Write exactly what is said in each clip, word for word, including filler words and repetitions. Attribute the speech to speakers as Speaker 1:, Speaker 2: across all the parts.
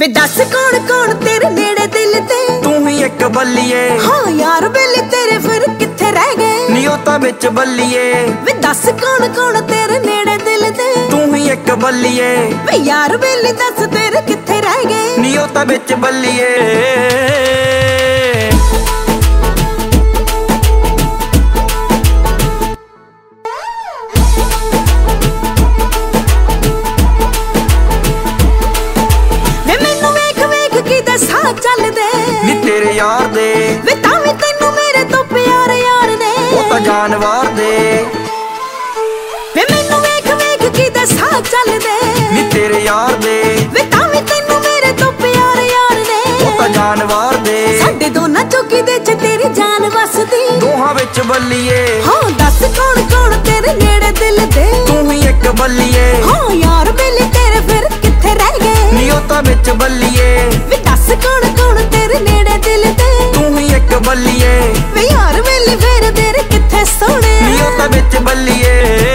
Speaker 1: ਵੇ ਦੱਸ कौन कौन तेरे नेड़े दिल ते
Speaker 2: तू ही एक बल्लीए
Speaker 1: हाँ यार बेली तेरे फिर किथे रह गए
Speaker 2: नियोता बिच बल्लीए
Speaker 1: वे दस कौन कौन तेरे नेड़े दिल ते
Speaker 2: तू ही एक बल्लीए
Speaker 1: वे यार बेली दस तेरे किथे रह गए
Speaker 2: नियोता बिच बल्लीए नी तेरे यार दे
Speaker 1: वे तावी तैनू मेरे तो प्यार यार ने
Speaker 2: ओ तां जानवर दे
Speaker 1: वे मैनू वेख वेख की दसा चल दे
Speaker 2: नी तेरे यार दे
Speaker 1: वे तावी तैनू मेरे तो प्यार यार ने
Speaker 2: ओ तां जानवर दे
Speaker 1: साडे दोनां चों किदे च तेरी जान वसदी
Speaker 2: दोहां विच बल्लीए
Speaker 1: हाँ दस कौन कौन तेरे नेड़े दिल दे
Speaker 2: तू ही एक बल्लीए
Speaker 1: हाँ यार बेली तेरे फिर किथे रह गए
Speaker 2: नियोता बिच बल्लीए
Speaker 1: वे दस कौन कौन तेरे नेड़े दिल दे
Speaker 2: तू ही एक बल्लीए
Speaker 1: वे यार बेली फिर तेरे किथे सोने
Speaker 2: नियोता बिच बल्लीए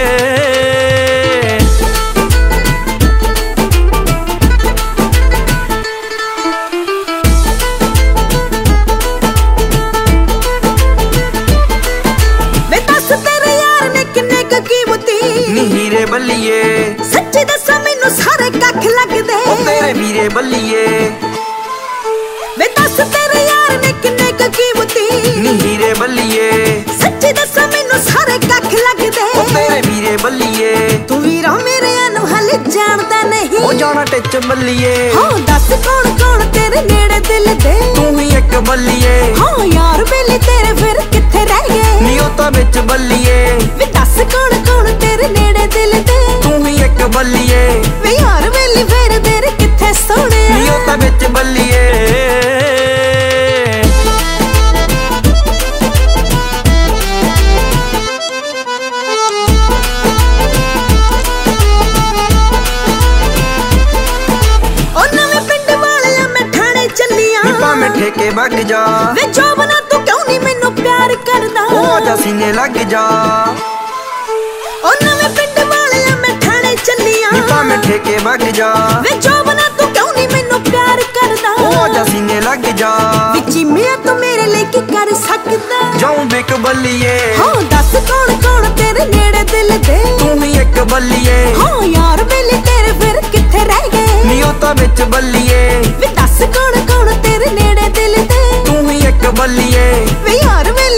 Speaker 2: हीरे बल्लीए
Speaker 1: सच्ची दसा मैनू सारे कख लगदे
Speaker 2: ओ तेरे वीरे बल्लीए
Speaker 1: वे दस तेरे यार ने किन्ने क कीमती
Speaker 2: नी हीरे बल्लीए
Speaker 1: सच्ची दसा मैनू सारे कख लगदे
Speaker 2: ओ तेरे वीरे बल्लीए
Speaker 1: तू वीरा मेरे अनु हले जानदा नहीं
Speaker 2: ओ जाना टिच बल्लीए
Speaker 1: हाँ दस कौन कौन तेरे नेड़े दिल दे
Speaker 2: तू ही एक बल्लीए
Speaker 1: हाँ यार बेली तेरे फिर किथे रह गए
Speaker 2: नियोता बिच बल्लीए
Speaker 1: वे दस कौन कौन तेरे नेड़े दिल दे
Speaker 2: तू ही एक बल्लीए
Speaker 1: वे यार बेली फिर तेरे किथे सोने
Speaker 2: नियोता बिच बल्लीए ठेके वग जा
Speaker 1: वे जोबना तू क्यों नहीं मैनू प्यार करदा
Speaker 2: ओ आजा सीने लग जा
Speaker 1: ओ नवे पिंड वालिया मैं ठाणे चलिया
Speaker 2: नी भावें ठेके वग जा
Speaker 1: वे जोबना तू क्यों नहीं मैनू प्यार करदा
Speaker 2: ओ आजा सीने लग जा
Speaker 1: विची मैं तू मेरे लिए की कर सकदा
Speaker 2: जाऊं बिक बल्लीए
Speaker 1: हाँ दस कौन कौन तेरे नेड़े दिल दे
Speaker 2: तू ही एक बल्लीए
Speaker 1: हाँ यार बेली तेरे फिर किथे रह गए
Speaker 2: नियोता बिच बल्लीए
Speaker 1: वे दस कौन कौन तेरे नेड़े दिल दे
Speaker 2: तू ही एक बल्लीए
Speaker 1: वे यार